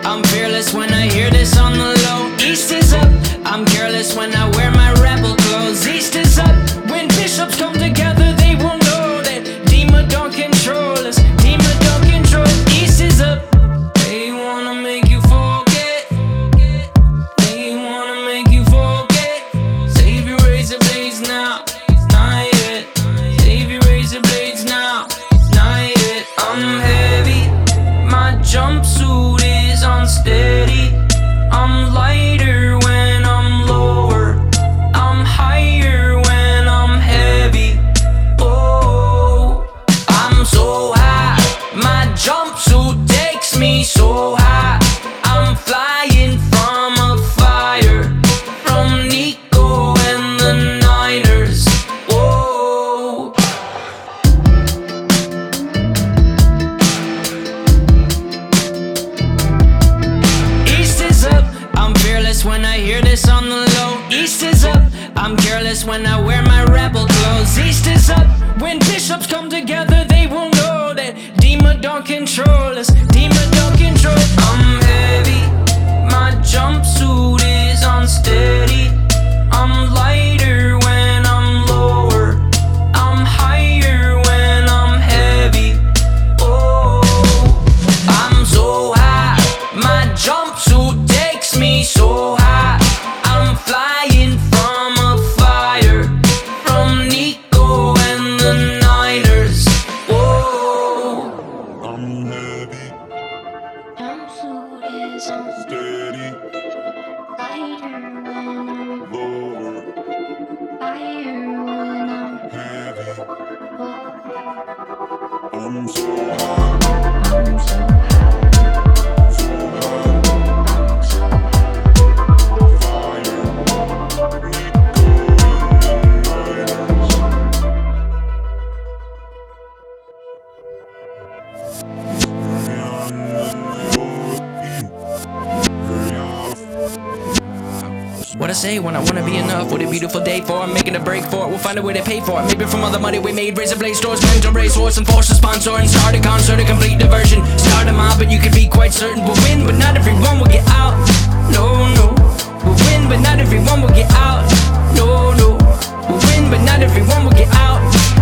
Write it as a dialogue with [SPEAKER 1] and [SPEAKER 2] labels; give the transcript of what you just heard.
[SPEAKER 1] I'm fearless when I hear this on the low. East is up, I'm careless when I wear my rebel clothes. East is up, when bishops come together they will know that Dima don't control us, Dima don't control us. East is up, they wanna make you forget, they wanna make you forget. Save your razor blades now, not yet. Save your razor blades now, not yet. I'm heavy, my jumpsuit is unsteady. I'm lighter when I'm lower, I'm higher when I'm heavy. Oh, I'm so high, my jumpsuit takes me so high. I'm flying from a fire, from Nico and the Niners. Oh, East is up, I'm fearless when I hear this on the low. East is up, I'm careless when I wear my rebel clothes. East is up, when bishops come together they will know that Dima don't control us, Dima don't control us. I'm heavy, my jumpsuit is unsteady. I'm lighter when I'm lower, I'm higher when I'm heavy. Oh, I'm so high, my jumpsuit takes me so high. I'm flying from a fire, from Nico and the Niners. Oh,
[SPEAKER 2] I'm heavy,
[SPEAKER 3] Jumpsuit is on
[SPEAKER 2] steady,
[SPEAKER 3] lighter when I'm
[SPEAKER 2] lower,
[SPEAKER 3] fire when I'm
[SPEAKER 2] heavy.
[SPEAKER 3] low.
[SPEAKER 2] I'm so high,
[SPEAKER 3] I'm so
[SPEAKER 2] so high,
[SPEAKER 3] I'm so
[SPEAKER 2] fire. Nico and the Niners.
[SPEAKER 1] what I say when I wanna be enough. What a beautiful day for it, making a break for it. We'll find a way to pay for it. Maybe from all the money we made, razor blade stores, spend on racehorse and force a sponsor and start a concert, a complete diversion. Start a mob, but you can be quite certain we'll win, but not everyone will get out. No, no, we'll win, but not everyone will get out. No, no, we'll win, but not everyone will get out.